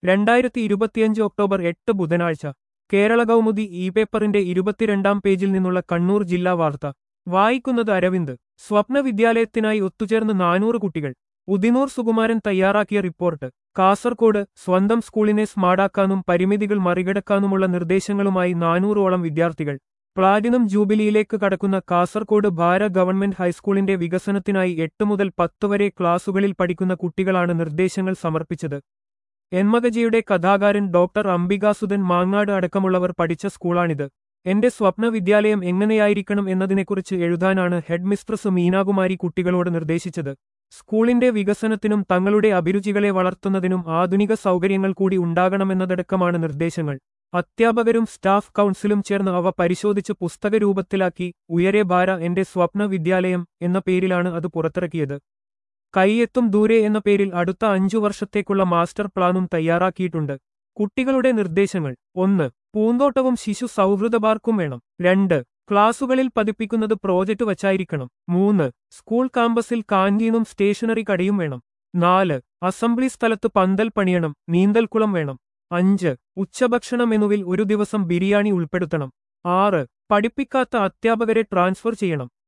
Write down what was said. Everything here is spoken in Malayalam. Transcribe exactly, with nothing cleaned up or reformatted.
രണ്ടായിരത്തി ഇരുപത്തിയഞ്ച് ഒക്ടോബർ എട്ട് ബുധനാഴ്ച കേരള കൗമുദി ഇ പേപ്പറിന്റെ ഇരുപത്തിരണ്ടാം പേജിൽ നിന്നുള്ള കണ്ണൂർ ജില്ലാ വാർത്ത വായിക്കുന്നത് അരവിന്ദ്. സ്വപ്ന വിദ്യാലയത്തിനായി ഒത്തുചേർന്ന് നാനൂറ് കുട്ടികൾ. ഉദിനൂർ സുകുമാരൻ തയ്യാറാക്കിയ റിപ്പോർട്ട്. കാസർകോട് സ്വന്തം സ്കൂളിനെ സ്മാർട്ടാക്കാനും പരിമിതികൾ മറികടക്കാനുമുള്ള നിർദ്ദേശങ്ങളുമായി നാനൂറോളം വിദ്യാർത്ഥികൾ. പ്ലാറ്റിനം ജൂബിലിയിലേക്ക് കടക്കുന്ന കാസർകോട് ഭാര ഗവൺമെന്റ് ഹൈസ്കൂളിന്റെ വികസനത്തിനായി എട്ട് മുതൽ പത്ത് വരെ ക്ലാസുകളിൽ പഠിക്കുന്ന കുട്ടികളാണ് നിർദ്ദേശങ്ങൾ സമർപ്പിച്ചത്. എന്മകജിയുടെ കഥാകാരൻ ഡോക്ടർ അംബികാസുധൻ മാങ്ങാട് അടക്കമുള്ളവർ പഠിച്ച സ്കൂളാണിത്. എന്റെ സ്വപ്ന വിദ്യാലയം എങ്ങനെയായിരിക്കണം എന്നതിനെക്കുറിച്ച് എഴുതാനാണ് ഹെഡ് മിസ്ട്രസ് മീനാകുമാരി കുട്ടികളോട് നിർദ്ദേശിച്ചത്. സ്കൂളിന്റെ വികസനത്തിനും തങ്ങളുടെ അഭിരുചികളെ വളർത്തുന്നതിനും ആധുനിക സൗകര്യങ്ങൾ കൂടി ഉണ്ടാകണമെന്നതടക്കമാണ് നിർദ്ദേശങ്ങൾ. അധ്യാപകരും സ്റ്റാഫ് കൗൺസിലും ചേർന്ന് അവ പരിശോധിച്ച് പുസ്തകരൂപത്തിലാക്കി. ഉയരെ ഭാര എന്റെ സ്വപ്ന വിദ്യാലയം എന്ന പേരിലാണ് അത് പുറത്തിറക്കിയത്. കൈയെത്തും ദൂരെ എന്ന പേരിൽ അടുത്ത അഞ്ചു വർഷത്തേക്കുള്ള മാസ്റ്റർ പ്ലാനും തയ്യാറാക്കിയിട്ടുണ്ട്. കുട്ടികളുടെ നിർദ്ദേശങ്ങൾ: ഒന്ന്. പൂന്തോട്ടവും ശിശു സൗഹൃദ പാർക്കും വേണം. രണ്ട്. ക്ലാസുകളിൽ പതിപ്പിക്കുന്നത് പ്രോജക്റ്റ് വച്ചായിരിക്കണം. മൂന്ന്. സ്കൂൾ കാമ്പസിൽ കാന്റീനും സ്റ്റേഷനറി കടയും വേണം. നാല്. അസംബ്ലി സ്ഥലത്ത് പന്തൽ പണിയണം, നീന്തൽക്കുളം വേണം. അഞ്ച്. ഉച്ചഭക്ഷണ മെനുവിൽ ഒരു ദിവസം ബിരിയാണി ഉൾപ്പെടുത്തണം. ആറ്. പഠിപ്പിക്കാത്ത അധ്യാപകരെ ട്രാൻസ്ഫർ ചെയ്യണം.